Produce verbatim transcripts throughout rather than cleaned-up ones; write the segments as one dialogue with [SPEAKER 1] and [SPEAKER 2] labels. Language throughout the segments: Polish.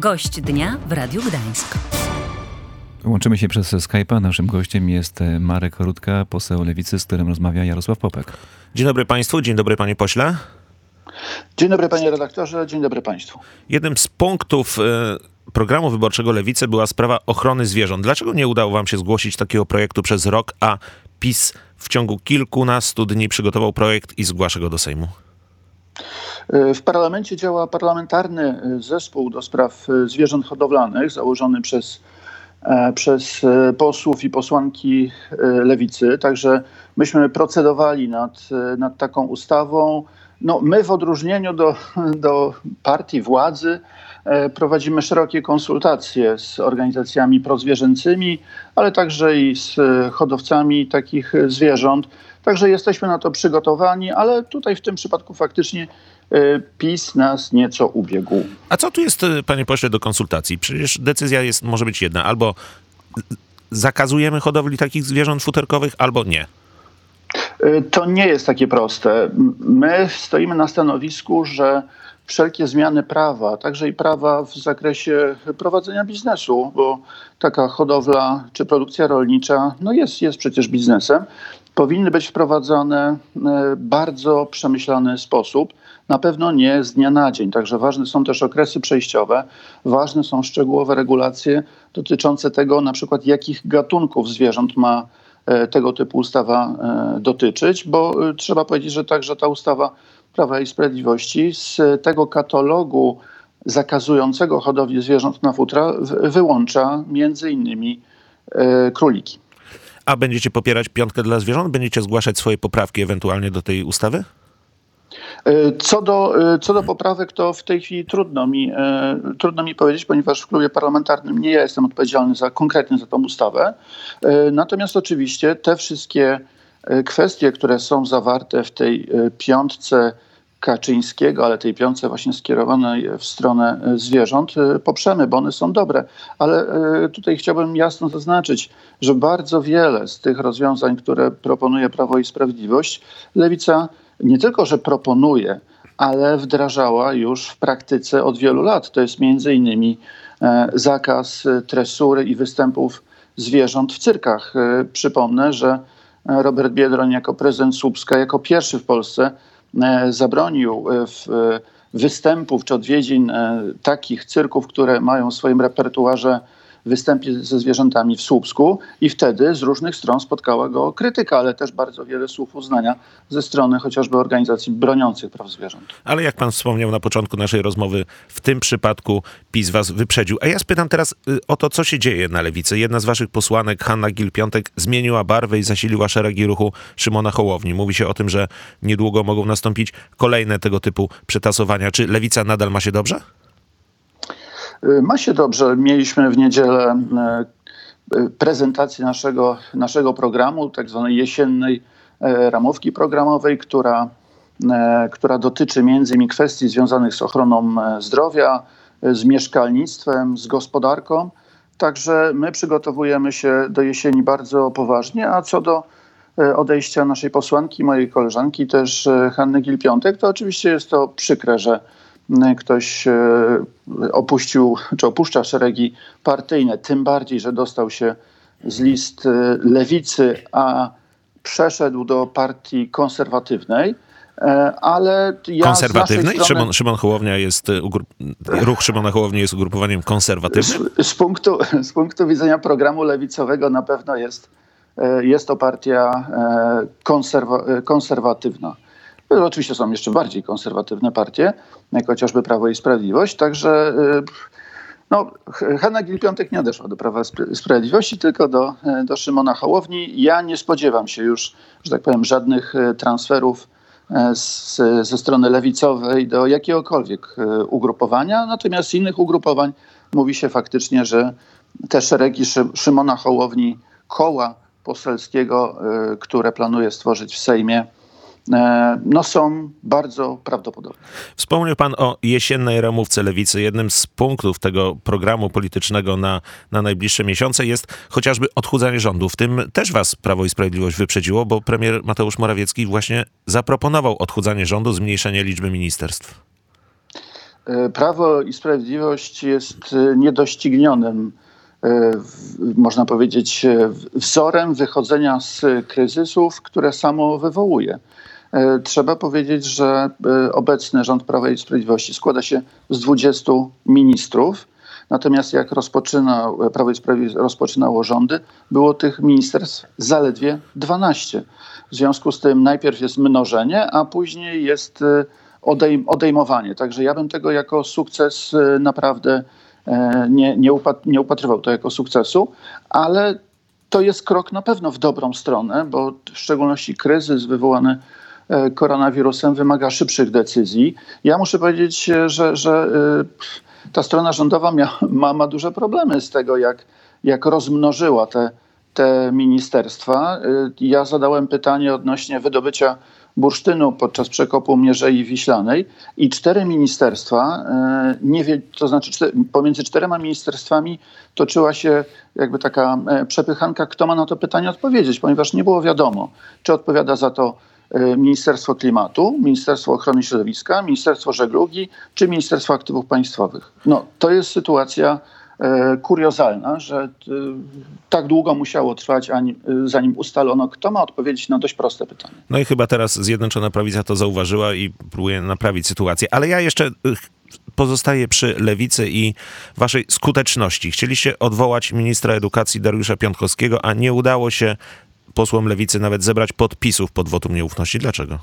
[SPEAKER 1] Gość dnia w Radiu Gdańsk.
[SPEAKER 2] Łączymy się przez Skype'a. Naszym gościem jest Marek Rutka, poseł Lewicy, z którym rozmawia Jarosław Popek.
[SPEAKER 3] Dzień dobry państwu, dzień dobry panie pośle.
[SPEAKER 4] Dzień dobry panie redaktorze, dzień dobry państwu.
[SPEAKER 3] Jednym z punktów y, programu wyborczego Lewicy była sprawa ochrony zwierząt. Dlaczego nie udało wam się zgłosić takiego projektu przez rok, a PiS w ciągu kilkunastu dni przygotował projekt i zgłasza go do Sejmu?
[SPEAKER 4] W parlamencie działa parlamentarny zespół do spraw zwierząt hodowlanych założony przez, przez posłów i posłanki Lewicy. Także myśmy procedowali nad, nad taką ustawą. No, my w odróżnieniu do, do partii władzy prowadzimy szerokie konsultacje z organizacjami prozwierzęcymi, ale także i z hodowcami takich zwierząt. Także jesteśmy na to przygotowani, ale tutaj w tym przypadku faktycznie PiS nas nieco ubiegł.
[SPEAKER 3] A co tu jest, panie pośle, do konsultacji? Przecież decyzja jest, może być jedna. Albo zakazujemy hodowli takich zwierząt futerkowych, albo nie.
[SPEAKER 4] To nie jest takie proste. My stoimy na stanowisku, że wszelkie zmiany prawa, także i prawa w zakresie prowadzenia biznesu, bo taka hodowla czy produkcja rolnicza no jest, jest przecież biznesem, powinny być wprowadzane w bardzo przemyślany sposób. Na pewno nie z dnia na dzień. Także ważne są też okresy przejściowe, ważne są szczegółowe regulacje dotyczące tego, na przykład jakich gatunków zwierząt ma tego typu ustawa dotyczyć, bo trzeba powiedzieć, że także ta ustawa Prawa i Sprawiedliwości z tego katalogu zakazującego hodowli zwierząt na futra wyłącza między innymi króliki.
[SPEAKER 3] A będziecie popierać piątkę dla zwierząt? Będziecie zgłaszać swoje poprawki ewentualnie do tej ustawy?
[SPEAKER 4] Co do, co do poprawek, to w tej chwili trudno mi, trudno mi powiedzieć, ponieważ w klubie parlamentarnym nie ja jestem odpowiedzialny za, konkretnie za tą ustawę. Natomiast oczywiście te wszystkie kwestie, które są zawarte w tej piątce Kaczyńskiego, ale tej piątce właśnie skierowanej w stronę zwierząt, poprzemy, bo one są dobre. Ale tutaj chciałbym jasno zaznaczyć, że bardzo wiele z tych rozwiązań, które proponuje Prawo i Sprawiedliwość, Lewica nie tylko, że proponuje, ale wdrażała już w praktyce od wielu lat. To jest między innymi zakaz tresury i występów zwierząt w cyrkach. Przypomnę, że Robert Biedroń jako prezydent Słupska, jako pierwszy w Polsce zabronił występów czy odwiedzin takich cyrków, które mają w swoim repertuarze występie ze zwierzętami w Słupsku i wtedy z różnych stron spotkała go krytyka, ale też bardzo wiele słów uznania ze strony chociażby organizacji broniących praw zwierząt.
[SPEAKER 3] Ale jak pan wspomniał na początku naszej rozmowy, w tym przypadku PiS was wyprzedził. A ja spytam teraz o to, co się dzieje na Lewicy. Jedna z waszych posłanek, Hanna Gill-Piątek, zmieniła barwę i zasiliła szeregi ruchu Szymona Hołowni. Mówi się o tym, że niedługo mogą nastąpić kolejne tego typu przetasowania. Czy Lewica nadal ma się dobrze?
[SPEAKER 4] Ma się dobrze. Mieliśmy w niedzielę prezentację naszego, naszego programu, tak zwanej jesiennej ramówki programowej, która, która dotyczy między innymi kwestii związanych z ochroną zdrowia, z mieszkalnictwem, z gospodarką. Także my przygotowujemy się do jesieni bardzo poważnie, a co do odejścia naszej posłanki, mojej koleżanki też Hanny Gill-Piątek, to oczywiście jest to przykre, że ktoś opuścił, czy opuszcza szeregi partyjne, tym bardziej, że dostał się z list Lewicy, a przeszedł do partii konserwatywnej, ale ja
[SPEAKER 3] konserwatywnej?
[SPEAKER 4] Strony...
[SPEAKER 3] Szymon, Szymon Hołownia jest, ruch Szymona Hołowni jest ugrupowaniem konserwatywnym?
[SPEAKER 4] Z, z, punktu, z punktu widzenia programu lewicowego na pewno jest, jest to partia konserwa, konserwatywna. Oczywiście są jeszcze bardziej konserwatywne partie, jak chociażby Prawo i Sprawiedliwość. Także no, Hanna Gill-Piątek nie odeszła do Prawa i Sprawiedliwości, tylko do, do Szymona Hołowni. Ja nie spodziewam się już, że tak powiem, żadnych transferów z, ze strony lewicowej do jakiegokolwiek ugrupowania. Natomiast z innych ugrupowań mówi się faktycznie, że te szeregi Szy, Szymona Hołowni, koła poselskiego, które planuje stworzyć w Sejmie, no są bardzo prawdopodobne.
[SPEAKER 3] Wspomniał pan o jesiennej ramówce Lewicy. Jednym z punktów tego programu politycznego na, na najbliższe miesiące jest chociażby odchudzanie rządu. W tym też was Prawo i Sprawiedliwość wyprzedziło, bo premier Mateusz Morawiecki właśnie zaproponował odchudzanie rządu, zmniejszenie liczby ministerstw.
[SPEAKER 4] Prawo i Sprawiedliwość jest niedoścignionym, można powiedzieć, wzorem wychodzenia z kryzysów, które samo wywołuje. Trzeba powiedzieć, że obecny rząd Prawa i Sprawiedliwości składa się z dwudziestu ministrów, natomiast jak rozpoczynał, Prawo i Sprawiedliwość rozpoczynało rządy, było tych ministerstw zaledwie dwanaście. W związku z tym najpierw jest mnożenie, a później jest odejm- odejmowanie. Także ja bym tego jako sukces naprawdę nie, nie, upat- nie upatrywał to jako sukcesu, ale to jest krok na pewno w dobrą stronę, bo w szczególności kryzys wywołany koronawirusem wymaga szybszych decyzji. Ja muszę powiedzieć, że, że ta strona rządowa mia, ma, ma duże problemy z tego, jak, jak rozmnożyła te, te ministerstwa. Ja zadałem pytanie odnośnie wydobycia bursztynu podczas przekopu Mierzei Wiślanej i cztery ministerstwa, nie wie, to znaczy cztery, pomiędzy czterema ministerstwami toczyła się jakby taka przepychanka, kto ma na to pytanie odpowiedzieć, ponieważ nie było wiadomo, czy odpowiada za to Ministerstwo Klimatu, Ministerstwo Ochrony Środowiska, Ministerstwo Żeglugi czy Ministerstwo Aktywów Państwowych. No, to jest sytuacja e, kuriozalna, że e, tak długo musiało trwać, ani, zanim ustalono, kto ma odpowiedzieć na dość proste pytanie.
[SPEAKER 3] No i chyba teraz Zjednoczona Prawica to zauważyła i próbuje naprawić sytuację. Ale ja jeszcze pozostaję przy Lewicy i waszej skuteczności. Chcieliście odwołać ministra edukacji Dariusza Piontkowskiego, a nie udało się posłom Lewicy nawet zebrać podpisów pod wotum nieufności. Dlaczego?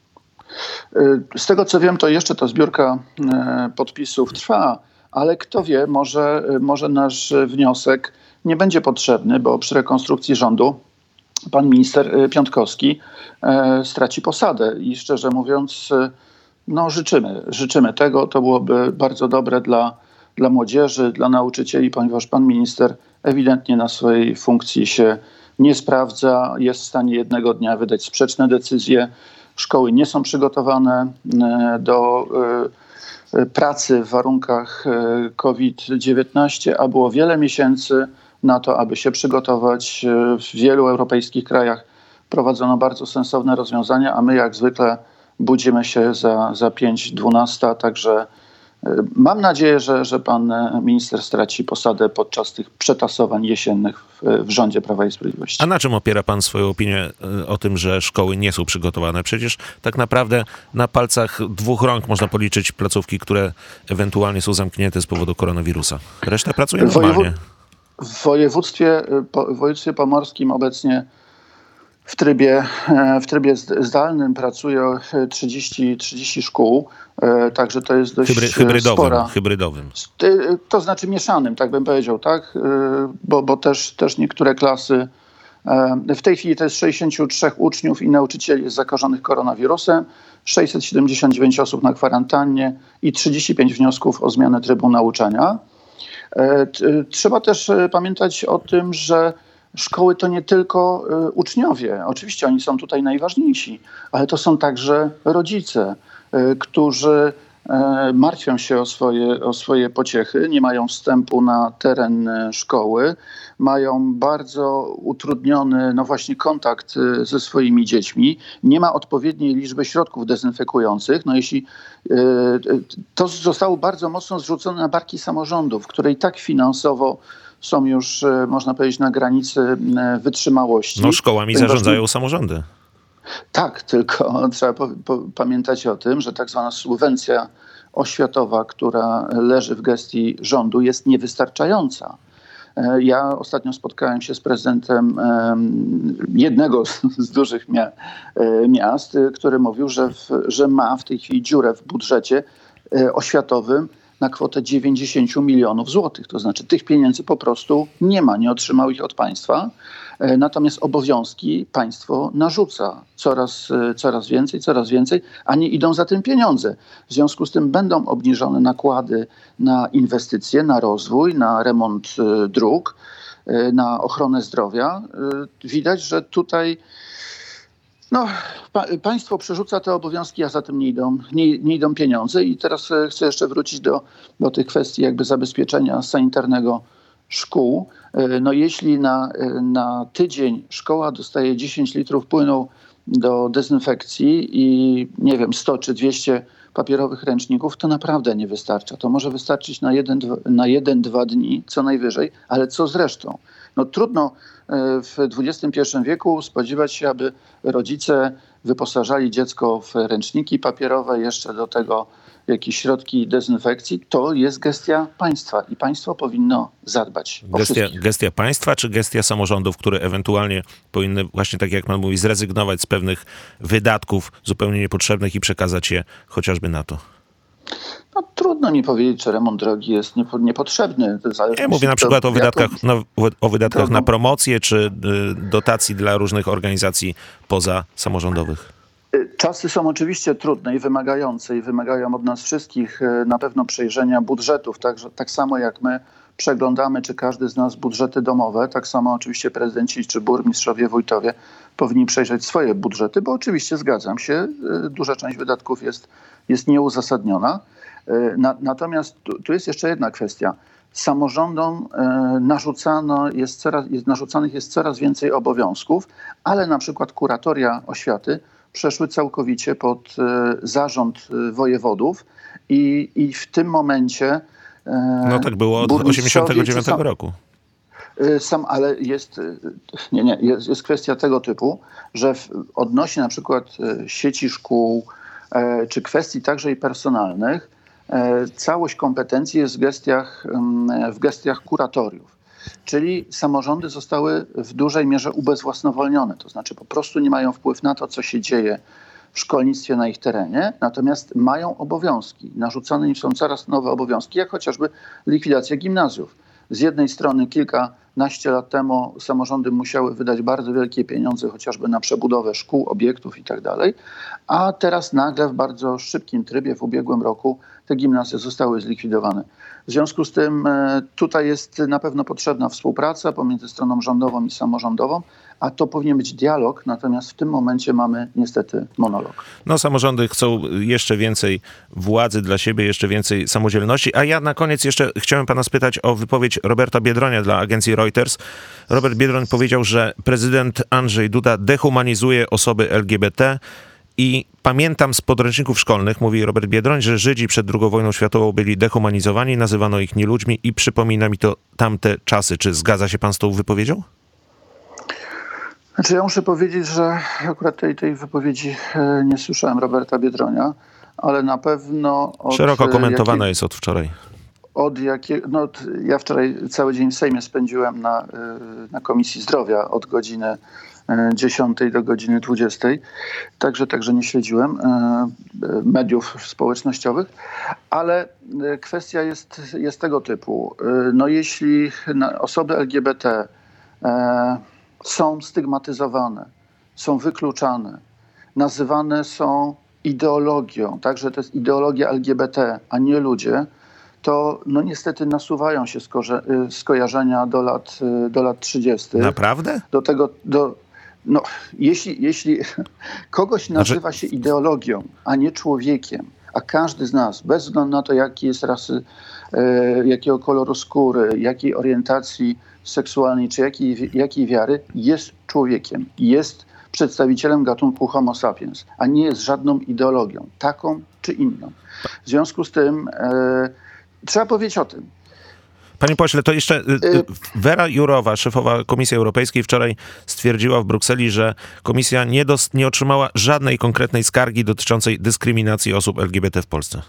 [SPEAKER 4] Z tego co wiem, to jeszcze ta zbiórka podpisów trwa, ale kto wie, może, może nasz wniosek nie będzie potrzebny, bo przy rekonstrukcji rządu pan minister Piontkowski straci posadę i szczerze mówiąc, no życzymy, życzymy tego. To byłoby bardzo dobre dla, dla młodzieży, dla nauczycieli, ponieważ pan minister ewidentnie na swojej funkcji się nie sprawdza, jest w stanie jednego dnia wydać sprzeczne decyzje. Szkoły nie są przygotowane do pracy w warunkach kowid dziewiętnaście, a było wiele miesięcy na to, aby się przygotować. W wielu europejskich krajach prowadzono bardzo sensowne rozwiązania, a my jak zwykle budzimy się za, za pięć dwanaście, także mam nadzieję, że, że pan minister straci posadę podczas tych przetasowań jesiennych w, w rządzie Prawa i Sprawiedliwości.
[SPEAKER 3] A na czym opiera pan swoją opinię o tym, że szkoły nie są przygotowane? Przecież tak naprawdę na palcach dwóch rąk można policzyć placówki, które ewentualnie są zamknięte z powodu koronawirusa. Reszta pracuje normalnie.
[SPEAKER 4] W województwie, w województwie pomorskim obecnie W trybie, w trybie zdalnym pracuje trzydzieści, trzydzieści szkół, także to jest dość
[SPEAKER 3] Hybry, hybrydowym,
[SPEAKER 4] spora.
[SPEAKER 3] Hybrydowym.
[SPEAKER 4] To znaczy mieszanym, tak bym powiedział, tak? Bo, bo też, też niektóre klasy, w tej chwili to jest sześćdziesięciu trzech uczniów i nauczycieli jest zakażonych koronawirusem, sześćset siedemdziesiąt dziewięć osób na kwarantannie i trzydzieści pięć wniosków o zmianę trybu nauczania. Trzeba też pamiętać o tym, że szkoły to nie tylko y, uczniowie. Oczywiście oni są tutaj najważniejsi, ale to są także rodzice, y, którzy y, martwią się o swoje, o swoje pociechy, nie mają wstępu na teren y, szkoły, mają bardzo utrudniony no właśnie kontakt y, ze swoimi dziećmi, nie ma odpowiedniej liczby środków dezynfekujących. No jeśli y, y, to zostało bardzo mocno zrzucone na barki samorządów, które i tak finansowo są już, można powiedzieć, na granicy wytrzymałości.
[SPEAKER 3] No szkołami zarządzają samorządy.
[SPEAKER 4] Tak, tylko trzeba po, po, pamiętać o tym, że tak zwana subwencja oświatowa, która leży w gestii rządu, jest niewystarczająca. Ja ostatnio spotkałem się z prezydentem jednego z dużych mia- miast, który mówił, że, w, że ma w tej chwili dziurę w budżecie oświatowym na kwotę dziewięćdziesiąt milionów złotych. To znaczy tych pieniędzy po prostu nie ma, nie otrzymał ich od państwa. Natomiast obowiązki państwo narzuca coraz, coraz więcej, coraz więcej, a nie idą za tym pieniądze. W związku z tym będą obniżone nakłady na inwestycje, na rozwój, na remont dróg, na ochronę zdrowia. Widać, że tutaj No, pa, państwo przerzuca te obowiązki, a za tym nie idą, nie, nie idą pieniądze. I teraz chcę jeszcze wrócić do, do tych kwestii jakby zabezpieczenia sanitarnego szkół. No jeśli na, na tydzień szkoła dostaje dziesięć litrów płynu do dezynfekcji i nie wiem, sto czy dwieście papierowych ręczników, to naprawdę nie wystarcza. To może wystarczyć na jeden, dwa, na jeden, dwa dni co najwyżej, ale co z resztą? No trudno w dwudziestym pierwszym wieku spodziewać się, aby rodzice wyposażali dziecko w ręczniki papierowe, jeszcze do tego jakieś środki dezynfekcji. To jest gestia państwa i państwo powinno zadbać o
[SPEAKER 3] Gestia,
[SPEAKER 4] wszystkich.
[SPEAKER 3] gestia państwa czy gestia samorządów, które ewentualnie powinny, właśnie tak jak pan mówi, zrezygnować z pewnych wydatków zupełnie niepotrzebnych i przekazać je chociażby na to?
[SPEAKER 4] No, trudno mi powiedzieć, czy remont drogi jest niepo, niepotrzebny.
[SPEAKER 3] Ja mówię na przykład o wydatkach, no, o wydatkach
[SPEAKER 4] drogą.
[SPEAKER 3] na promocję czy y, dotacji dla różnych organizacji pozasamorządowych.
[SPEAKER 4] Czasy są oczywiście trudne i wymagające i wymagają od nas wszystkich na pewno przejrzenia budżetów. Tak, tak samo jak my przeglądamy, czy każdy z nas budżety domowe, tak samo oczywiście prezydenci czy burmistrzowie, wójtowie powinni przejrzeć swoje budżety, bo oczywiście zgadzam się, duża część wydatków jest, jest nieuzasadniona. Na, natomiast tu, tu jest jeszcze jedna kwestia. Samorządom narzucano jest coraz, jest, narzucanych jest coraz więcej obowiązków, ale na przykład kuratoria oświaty przeszły całkowicie pod zarząd wojewodów i, i w tym momencie
[SPEAKER 3] No tak było od osiemdziesiątego dziewiątego roku.
[SPEAKER 4] Sam, ale jest, nie, nie, jest, jest kwestia tego typu, że w, odnośnie na przykład sieci szkół e, czy kwestii także i personalnych, e, całość kompetencji jest w gestiach, w gestiach kuratoriów. Czyli samorządy zostały w dużej mierze ubezwłasnowolnione, to znaczy po prostu nie mają wpływu na to, co się dzieje w szkolnictwie na ich terenie, natomiast mają obowiązki. Narzucane im są coraz nowe obowiązki, jak chociażby likwidacja gimnazjów. Z jednej strony kilkanaście lat temu samorządy musiały wydać bardzo wielkie pieniądze chociażby na przebudowę szkół, obiektów i tak dalej, a teraz nagle w bardzo szybkim trybie w ubiegłym roku te gimnazja zostały zlikwidowane. W związku z tym tutaj jest na pewno potrzebna współpraca pomiędzy stroną rządową i samorządową, a to powinien być dialog, natomiast w tym momencie mamy niestety monolog.
[SPEAKER 3] No samorządy chcą jeszcze więcej władzy dla siebie, jeszcze więcej samodzielności, a ja na koniec jeszcze chciałem pana spytać o wypowiedź Roberta Biedronia dla agencji Reuters. Robert Biedroń powiedział, że prezydent Andrzej Duda dehumanizuje osoby L G B T i pamiętam z podręczników szkolnych, mówi Robert Biedroń, że Żydzi przed drugą wojną światową byli dehumanizowani, nazywano ich nieludźmi i przypomina mi to tamte czasy. Czy zgadza się pan z tą wypowiedzią?
[SPEAKER 4] Znaczy ja muszę powiedzieć, że akurat tej, tej wypowiedzi nie słyszałem Roberta Biedronia, ale na pewno... Od
[SPEAKER 3] Szeroko komentowana
[SPEAKER 4] jakiej,
[SPEAKER 3] jest od wczoraj.
[SPEAKER 4] Od jakiego, no, ja wczoraj cały dzień w Sejmie spędziłem na, na Komisji Zdrowia od godziny dziesiątej do godziny dwudziestej, także, także nie śledziłem mediów społecznościowych, ale kwestia jest, jest tego typu. No jeśli osoby L G B T są stygmatyzowane, są wykluczane, nazywane są ideologią, także to jest ideologia L G B T, a nie ludzie, to no niestety nasuwają się skoże- skojarzenia do lat, do lat trzydziestych.
[SPEAKER 3] Naprawdę?
[SPEAKER 4] Do tego, do, no, jeśli, jeśli kogoś nazywa się ideologią, a nie człowiekiem, a każdy z nas, bez względu na to, jaki jest rasy, e, jakiego koloru skóry, jakiej orientacji seksualnej, czy jakiej, jakiej wiary, jest człowiekiem, jest przedstawicielem gatunku Homo sapiens, a nie jest żadną ideologią, taką czy inną. W związku z tym e, trzeba powiedzieć o tym.
[SPEAKER 3] Panie pośle, to jeszcze Vera Jourová, szefowa Komisji Europejskiej, wczoraj stwierdziła w Brukseli, że Komisja nie, dos- nie otrzymała żadnej konkretnej skargi dotyczącej dyskryminacji osób L G B T w Polsce.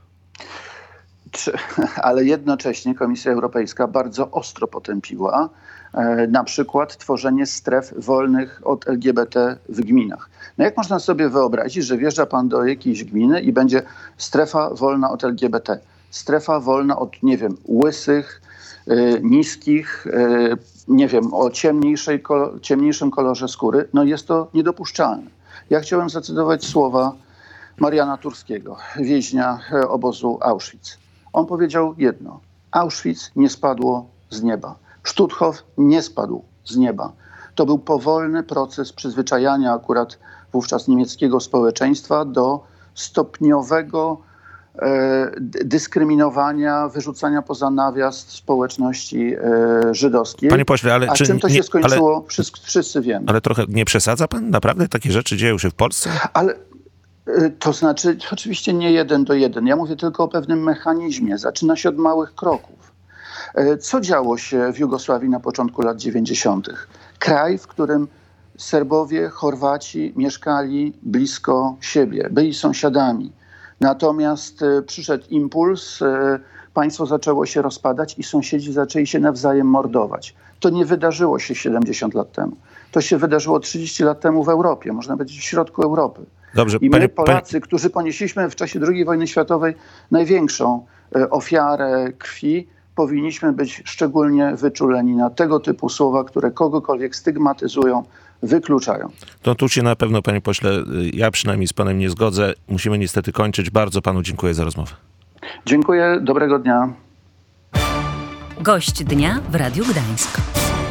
[SPEAKER 4] Ale jednocześnie Komisja Europejska bardzo ostro potępiła e, na przykład tworzenie stref wolnych od L G B T w gminach. No jak można sobie wyobrazić, że wjeżdża pan do jakiejś gminy i będzie strefa wolna od L G B T? Strefa wolna od, nie wiem, łysych, y, niskich, y, nie wiem, o ciemniejszej kolo- ciemniejszym kolorze skóry. No jest to niedopuszczalne. Ja chciałem zacytować słowa Mariana Turskiego, więźnia obozu Auschwitz. On powiedział jedno. Auschwitz nie spadło z nieba. Stutthof nie spadł z nieba. To był powolny proces przyzwyczajania akurat wówczas niemieckiego społeczeństwa do stopniowego e, dyskryminowania, wyrzucania poza nawias społeczności e, żydowskiej.
[SPEAKER 3] Panie pośle, ale
[SPEAKER 4] A
[SPEAKER 3] czy
[SPEAKER 4] czym to
[SPEAKER 3] nie,
[SPEAKER 4] się skończyło,
[SPEAKER 3] ale,
[SPEAKER 4] wszyscy, wszyscy wiemy.
[SPEAKER 3] ale trochę nie przesadza pan? Naprawdę takie rzeczy dzieją się w Polsce?
[SPEAKER 4] Ale To znaczy, oczywiście nie jeden do jeden. Ja mówię tylko o pewnym mechanizmie. Zaczyna się od małych kroków. Co działo się w Jugosławii na początku lat dziewięćdziesiątych? Kraj, w którym Serbowie, Chorwaci mieszkali blisko siebie, byli sąsiadami. Natomiast przyszedł impuls, państwo zaczęło się rozpadać i sąsiedzi zaczęli się nawzajem mordować. To nie wydarzyło się siedemdziesiąt lat temu. To się wydarzyło trzydzieści lat temu w Europie, można powiedzieć w środku Europy.
[SPEAKER 3] Dobrze,
[SPEAKER 4] I my,
[SPEAKER 3] pani,
[SPEAKER 4] Polacy,
[SPEAKER 3] pani...
[SPEAKER 4] którzy ponieśliśmy w czasie drugiej wojny światowej największą ofiarę krwi, powinniśmy być szczególnie wyczuleni na tego typu słowa, które kogokolwiek stygmatyzują, wykluczają.
[SPEAKER 3] To tu się na pewno, panie pośle, ja przynajmniej z panem nie zgodzę. Musimy niestety kończyć. Bardzo panu dziękuję za rozmowę.
[SPEAKER 4] Dziękuję, dobrego dnia.
[SPEAKER 1] Gość dnia w Radiu Gdańsk.